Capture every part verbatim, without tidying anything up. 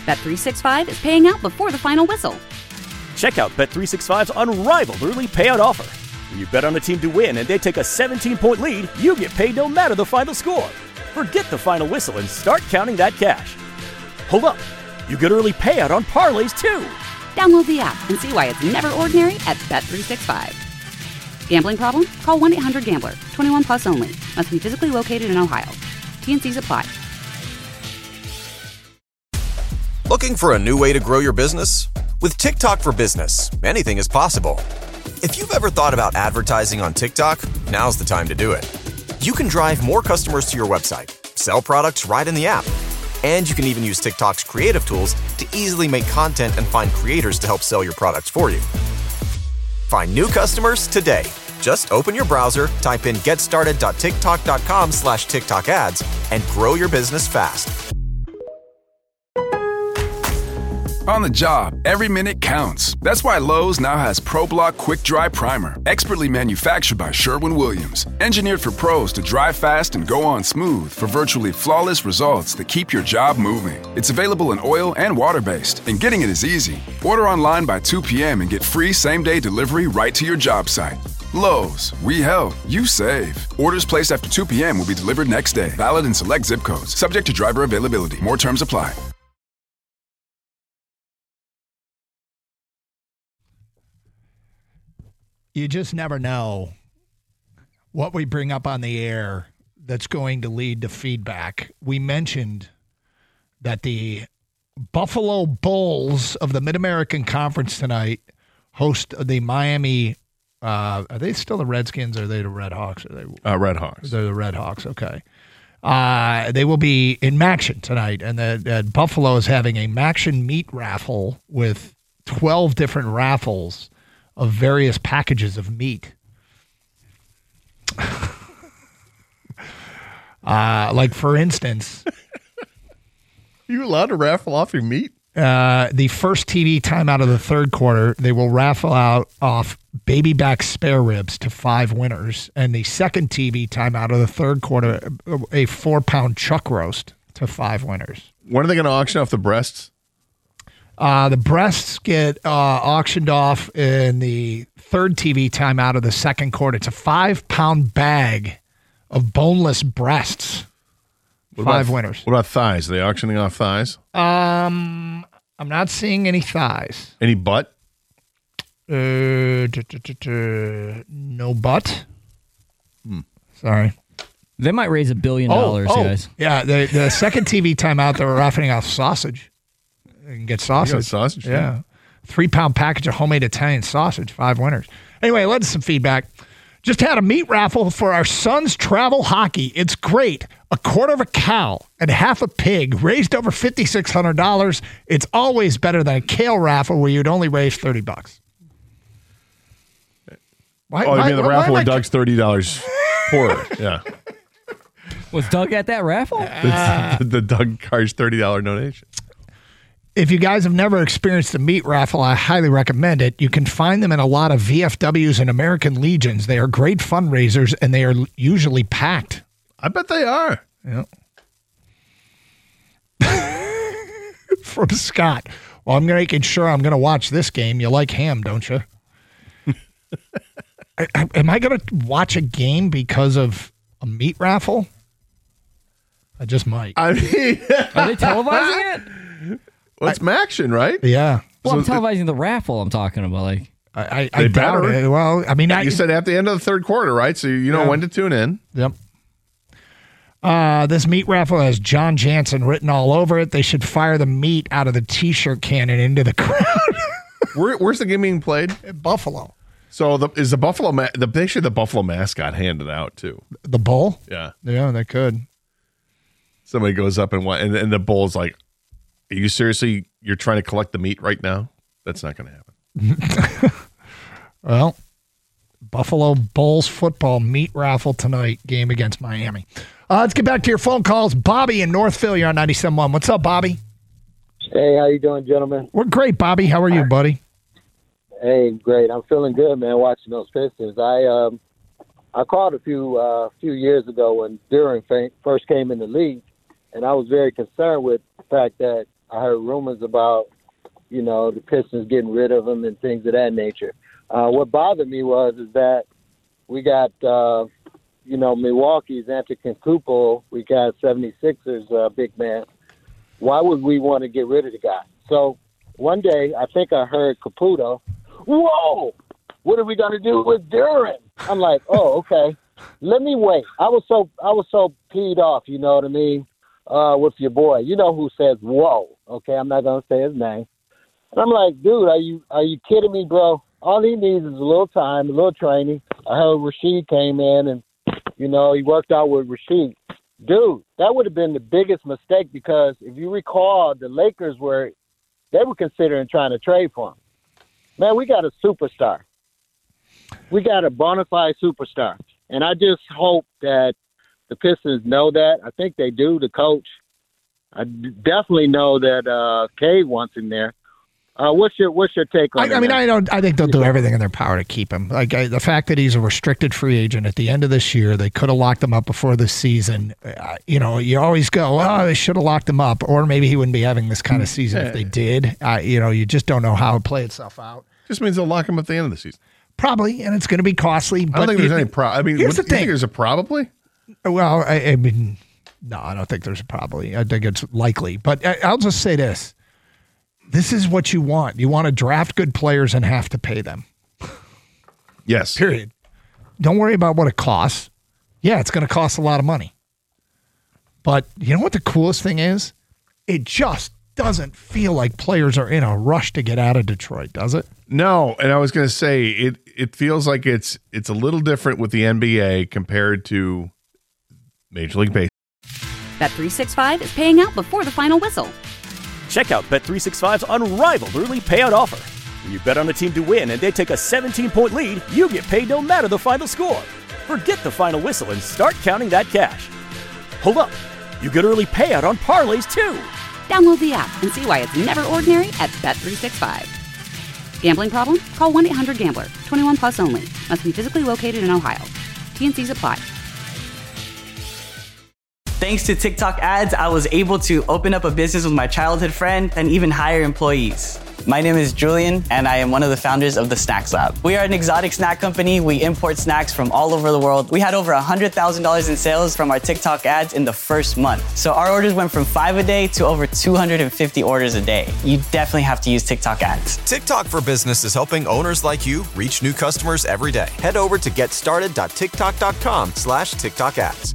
Bet three sixty-five is paying out before the final whistle. Check out Bet three sixty-five's unrivaled early payout offer. When you bet on a team to win and they take a seventeen-point lead, you get paid no matter the final score. Forget the final whistle and start counting that cash. Hold up. You get early payout on parlays, too. Download the app and see why it's never ordinary at Bet three sixty-five. Gambling problem? Call one eight hundred gambler. twenty-one plus only. Must be physically located in Ohio. T N Cs apply. Looking for a new way to grow your business? With TikTok for Business, anything is possible. If you've ever thought about advertising on TikTok, now's the time to do it. You can drive more customers to your website, sell products right in the app, and you can even use TikTok's creative tools to easily make content and find creators to help sell your products for you. Find new customers today. Just open your browser, type in getstarted.tiktok.com slash TikTok ads, and grow your business fast. On the job, every minute counts. That's why Lowe's now has ProBlock Quick Dry Primer, expertly manufactured by Sherwin-Williams. Engineered for pros to dry fast and go on smooth for virtually flawless results that keep your job moving. It's available in oil and water-based, and getting it is easy. Order online by two p.m. and get free same-day delivery right to your job site. Lowe's, we help, you save. Orders placed after two p.m. will be delivered next day. Valid in select zip codes. Subject to driver availability. More terms apply. You just never know what we bring up on the air that's going to lead to feedback. We mentioned that the Buffalo Bulls of the Mid-American Conference tonight host the Miami. Uh, are they still the Redskins or are they the Red Hawks? Are they uh, Red Hawks? They're the Red Hawks. Okay. Uh, they will be in Maction tonight, and the, the Buffalo is having a Maction meat raffle with twelve different raffles of various packages of meat. uh, like, for instance... You allowed to raffle off your meat? Uh, the first T V time out of the third quarter, they will raffle out off baby back spare ribs to five winners. And the second T V time out of the third quarter, a four-pound chuck roast to five winners. When are they going to auction off the breasts? Uh, the breasts get uh, auctioned off in the third T V time out of the second quarter. It's a five-pound bag of boneless breasts. What Five about, winners. What about thighs? Are they auctioning off thighs? Um, I'm not seeing any thighs. Any butt? Uh, duh, duh, duh, duh, no butt. Hmm. Sorry. They might raise a billion dollars, oh, guys. Yeah, the, the second T V timeout, they were raffling off sausage. You can get sausage. You got sausage, yeah. yeah. Three-pound package of homemade Italian sausage, five winners. Anyway, let's some feedback. Just had a meat raffle for our son's travel hockey. It's great. A quarter of a cow and half a pig raised over five thousand six hundred dollars. It's always better than a kale raffle where you'd only raise thirty bucks. Why, oh, you why, mean the why, raffle why where Doug's thirty dollars poorer. Yeah. Was Doug at that raffle? Uh, the, the Doug Carr's thirty dollars donation. If you guys have never experienced the meat raffle, I highly recommend it. You can find them in a lot of V F Ws and American Legions. They are great fundraisers, and they are usually packed. I bet they are. Yep. From Scott. Well, I'm making sure I'm going to watch this game. You like ham, don't you? I, I, am I going to watch a game because of a meat raffle? I just might. I mean, are they televising it? Well, it's Maction, right? Yeah. Well, I'm So televising the raffle I'm talking about. Like, I, I, They I doubt better. it. Well, I mean, I, You said at the end of the third quarter, right? So you know Yeah. when to tune in. Yep. Uh, this meat raffle has John Jansen written all over it. They should fire the meat out of the T-shirt cannon into the crowd. Where, where's the game being played? At Buffalo. So the, is the Buffalo ma- the they should the Buffalo mascot handed out too? The bull? Yeah. Yeah, they could. Somebody goes up and wa- and, and the bull's like, "Are you seriously? You're trying to collect the meat right now? That's not going to happen." Well, Buffalo Bulls football meat raffle tonight, game against Miami. Uh, let's get back to your phone calls. Bobby in Northville, you're on ninety-seven point one. What's up, Bobby? Hey, how you doing, gentlemen? We're great, Bobby. How are you, buddy? Hey, great. I'm feeling good, man, watching those Pistons. I um, I called a few uh, few years ago when Duran fa- first came in the league, and I was very concerned with the fact that I heard rumors about, you know, the Pistons getting rid of him and things of that nature. Uh, what bothered me was is that we got, uh, you know, Milwaukee's Antetokounmpo. We got seventy-sixers uh, big man. Why would we want to get rid of the guy? So one day, I think I heard Caputo, whoa, what are we going to do with Duren? I'm like, oh, okay. Let me wait. I was so I was so peed off, you know what I mean, uh, with your boy. You know who says whoa, okay? I'm not going to say his name. And I'm like, dude, are you are you kidding me, bro? All he needs is a little time, a little training. I heard Rasheed came in and, you know, he worked out with Rasheed. Dude, that would have been the biggest mistake because if you recall, the Lakers were, they were considering trying to trade for him. Man, we got a superstar. We got a bona fide superstar. And I just hope that the Pistons know that. I think they do, the coach. I definitely know that uh, Cade wants him there. Uh, what's your What's your take on I, I mean, I don't. I think they'll do everything in their power to keep him. Like I, the fact that he's a restricted free agent at the end of this year, they could have locked him up before the season. Uh, you know, you always go, "Oh, they should have locked him up," or maybe he wouldn't be having this kind of season yeah. if they did. Uh, you know, you just don't know how it play itself out. Just means they'll lock him at the end of the season. Probably, and it's going to be costly. But I don't think it, there's any problem. I mean, here's what, the thing. You think there's a probably? Well, I, I mean, no, I don't think there's a probably. I think it's likely. But I, I'll just say this. This is what you want. You want to draft good players and have to pay them. Yes. Period. Don't worry about what it costs. Yeah, it's going to cost a lot of money. But you know what the coolest thing is? It just doesn't feel like players are in a rush to get out of Detroit, does it? No, and I was going to say it it feels like it's it's a little different with the N B A compared to Major League Baseball. Bet three sixty-five is paying out before the final whistle. Check out Bet three sixty-five's unrivaled early payout offer. When you bet on a team to win and they take a seventeen-point lead, you get paid no matter the final score. Forget the final whistle and start counting that cash. Hold up. You get early payout on parlays, too. Download the app and see why it's never ordinary at Bet three sixty-five. Gambling problem? Call one eight hundred gambler. twenty-one plus only. Must be physically located in Ohio. T N Cs apply. Thanks to TikTok ads, I was able to open up a business with my childhood friend and even hire employees. My name is Julian, and I am one of the founders of the Snacks Lab. We are an exotic snack company. We import snacks from all over the world. We had over one hundred thousand dollars in sales from our TikTok ads in the first month. So our orders went from five a day to over two hundred fifty orders a day. You definitely have to use TikTok ads. TikTok for Business is helping owners like you reach new customers every day. Head over to getstarted.tiktok.com slash TikTok ads.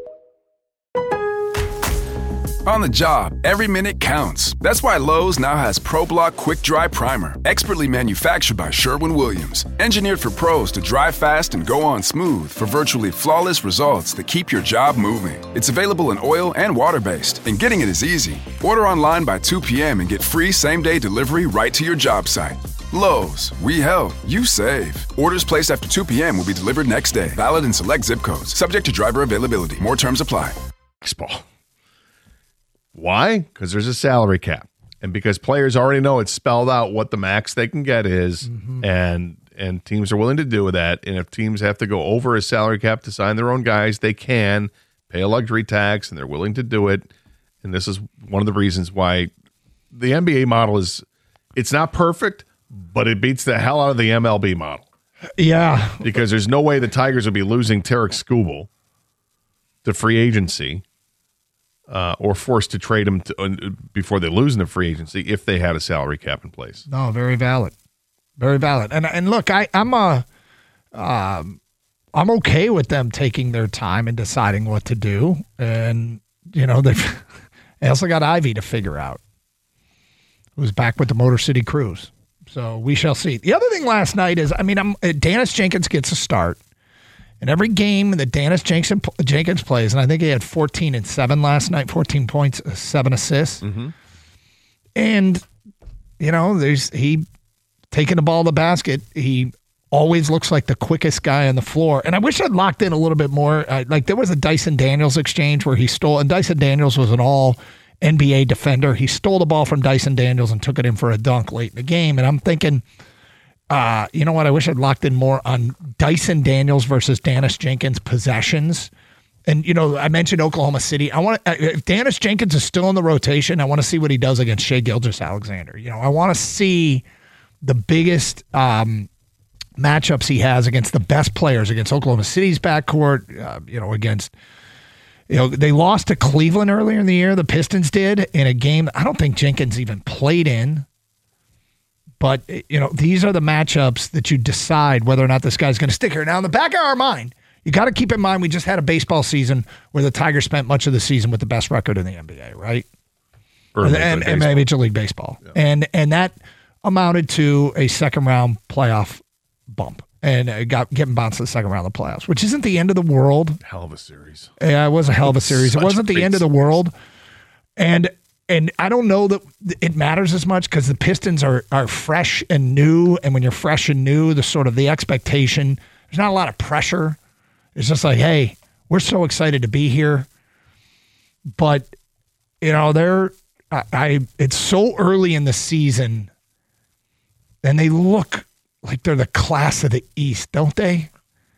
On the job, every minute counts. That's why Lowe's now has ProBlock Quick Dry Primer, expertly manufactured by Sherwin-Williams. Engineered for pros to dry fast and go on smooth for virtually flawless results that keep your job moving. It's available in oil and water-based, and getting it is easy. Order online by two p.m. and get free same-day delivery right to your job site. Lowe's, we help, you save. Orders placed after two p.m. will be delivered next day. Valid in select zip codes. Subject to driver availability. More terms apply. Baseball. Why? Because there's a salary cap. And because players already know it's spelled out what the max they can get is, mm-hmm. and and teams are willing to do that. And if teams have to go over a salary cap to sign their own guys, they can pay a luxury tax, and they're willing to do it. And this is one of the reasons why the N B A model is, it's not perfect, but it beats the hell out of the M L B model. Yeah. Because there's no way the Tigers would be losing Tarek Skubal to free agency. Uh, or forced to trade him to, uh, before they lose in the free agency if they had a salary cap in place. No, very valid, very valid. And and look, I, I'm a, um, I'm okay with them taking their time and deciding what to do. And you know they've they also got Ivy to figure out, who's back with the Motor City Cruise. So we shall see. The other thing last night is, I mean, I'm Dennis Jenkins gets a start. In every game that Dennis Jenkins plays, and I think he had fourteen and seven last night, fourteen points, seven assists. Mm-hmm. And, you know, there's he taking the ball to the basket. He always looks like the quickest guy on the floor. And I wish I'd locked in a little bit more. Uh, like there was a Dyson Daniels exchange where he stole, and Dyson Daniels was an all N B A defender. He stole the ball from Dyson Daniels and took it in for a dunk late in the game. And I'm thinking, Uh, you know what? I wish I'd locked in more on Dyson Daniels versus Dennis Jenkins possessions And, you know, I mentioned Oklahoma City. I want to, if Dennis Jenkins is still in the rotation, I want to see what he does against Shai Gilgeous-Alexander. You know, I want to see the biggest um, matchups he has against the best players, against Oklahoma City's backcourt, uh, you know, against, you know, they lost to Cleveland earlier in the year. The Pistons did in a game I don't think Jenkins even played in. But, you know, these are the matchups that you decide whether or not this guy's going to stick here. Now, in the back of our mind, you got to keep in mind we just had a baseball season where the Tigers spent much of the season with the best record in the N B A, right? Or and, Major and, League and Baseball. Major League Baseball. Yeah. And and that amounted to a second round playoff bump. And it got getting bounced to the second round of the playoffs, which isn't the end of the world. Hell of a series. Yeah, it was a hell of a series. It Such wasn't a the great end of the series. world. And and I don't know that it matters as much because the Pistons are are fresh and new. And when you're fresh and new, the sort of the expectation, there's not a lot of pressure. It's just like, hey, we're so excited to be here. But, you know, they're I, I it's so early in the season, and they look like they're the class of the East, don't they?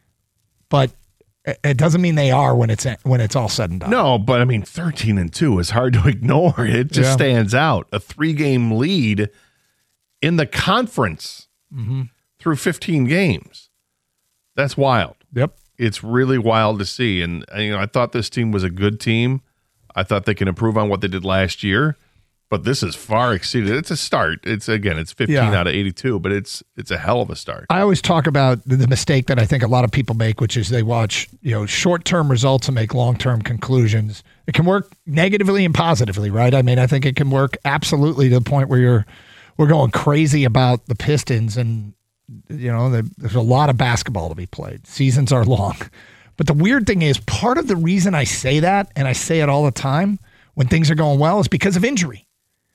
But it doesn't mean they are when it's when it's all said and done. No, but I mean, thirteen and two is hard to ignore. It just Yeah. stands out. A three game lead in the conference Mm-hmm. through fifteen games. That's wild. Yep. It's really wild to see. And, you know, I thought this team was a good team. I thought they can improve on what they did last year. But this is far exceeded. It's a start. It's again, it's fifteen Yeah. out of eighty-two, but it's it's a hell of a start. I always talk about the, the mistake that I think a lot of people make, which is they watch, you know, short-term results and make long-term conclusions. It can work negatively and positively, right? I mean, I think it can work absolutely to the point where you're we're going crazy about the Pistons, and you know, the, there's a lot of basketball to be played. Seasons are long. But the weird thing is, part of the reason I say that, and I say it all the time when things are going well, is because of injury.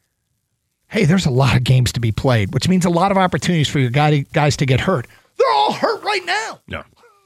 Hey, there's a lot of games to be played, which means a lot of opportunities for your guy, guys to get hurt. They're all hurt right now. No.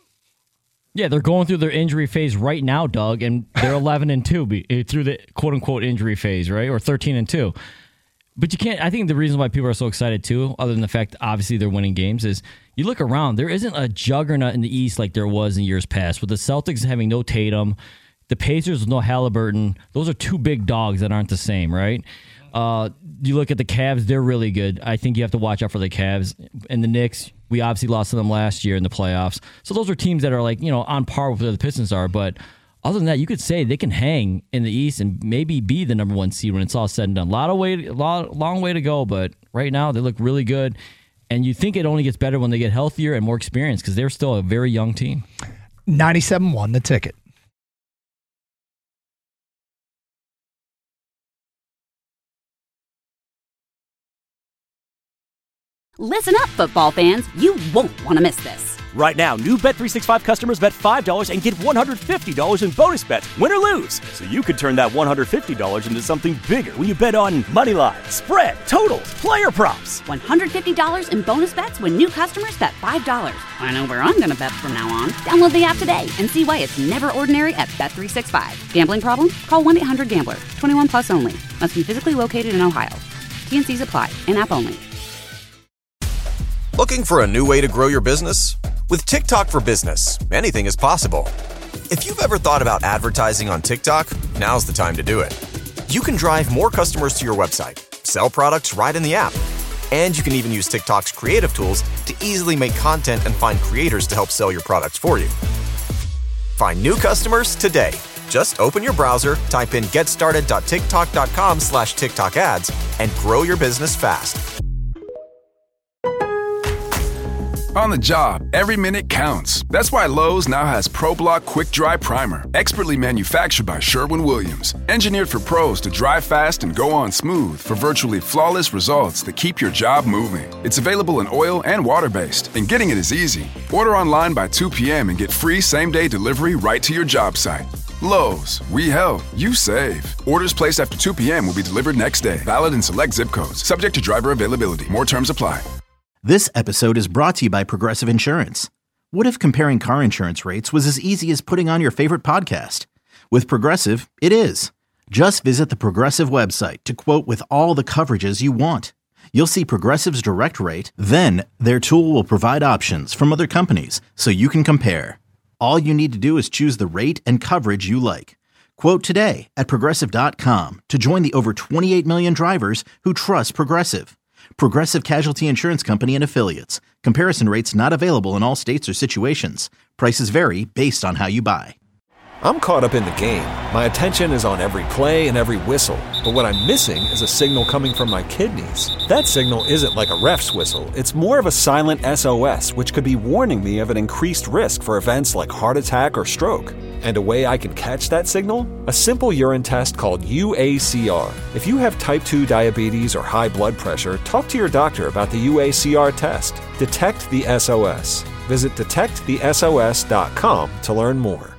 Yeah, they're going through their injury phase right now, Doug, and they're eleven and two be, eh, through the quote unquote injury phase, right? Or thirteen and two. But you can't, I think the reason why people are so excited too, other than the fact obviously they're winning games, is you look around, there isn't a juggernaut in the East like there was in years past. With the Celtics having no Tatum, the Pacers with no Halliburton, those are two big dogs that aren't the same, right? Uh, you look at the Cavs, they're really good. I think you have to watch out for the Cavs. And the Knicks, we obviously lost to them last year in the playoffs. So those are teams that are like, you know, on par with where the Pistons are. But other than that, you could say they can hang in the East and maybe be the number one seed when it's all said and done. A lot of way, a lot, long way to go, but right now they look really good. And you think it only gets better when they get healthier and more experienced because they're still a very young team. ninety-seven one, the ticket. Listen up, football fans. You won't want to miss this. Right now, new Bet three sixty-five customers bet five dollars and get one hundred fifty dollars in bonus bets, win or lose. So you could turn that one hundred fifty dollars into something bigger when you bet on money line, spread, totals, player props. one hundred fifty dollars in bonus bets when new customers bet five dollars. I know where I'm going to bet from now on. Download the app today and see why it's never ordinary at Bet three sixty-five. Gambling problem? Call one eight hundred gambler. twenty-one plus only. Must be physically located in Ohio. T N Cs apply. In-app only. Looking for a new way to grow your business? With TikTok for Business, anything is possible. If you've ever thought about advertising on TikTok, now's the time to do it. You can drive more customers to your website, sell products right in the app, and you can even use TikTok's creative tools to easily make content and find creators to help sell your products for you. Find new customers today. Just open your browser, type in getstarted.tiktok.com slash TikTok ads, and grow your business fast. On the job, every minute counts. That's why Lowe's now has ProBlock Quick Dry Primer, expertly manufactured by Sherwin-Williams. Engineered for pros to dry fast and go on smooth for virtually flawless results that keep your job moving. It's available in oil and water-based, and getting it is easy. Order online by two p.m. and get free same-day delivery right to your job site. Lowe's, we help, you save. Orders placed after two p.m. will be delivered next day. Valid in select zip codes. Subject to driver availability. More terms apply. This episode is brought to you by Progressive Insurance. What if comparing car insurance rates was as easy as putting on your favorite podcast? With Progressive, it is. Just visit the Progressive website to quote with all the coverages you want. You'll see Progressive's direct rate, then their tool will provide options from other companies so you can compare. All you need to do is choose the rate and coverage you like. Quote today at Progressive dot com to join the over twenty-eight million drivers who trust Progressive. Progressive Casualty Insurance Company and Affiliates. Comparison rates not available in all states or situations. Prices vary based on how you buy. I'm caught up in the game. My attention is on every play and every whistle. But what I'm missing is a signal coming from my kidneys. That signal isn't like a ref's whistle. It's more of a silent S O S, which could be warning me of an increased risk for events like heart attack or stroke. And a way I can catch that signal? A simple urine test called U A C R. If you have type two diabetes or high blood pressure, talk to your doctor about the U A C R test. Detect the S O S. Visit detect the S O S dot com to learn more.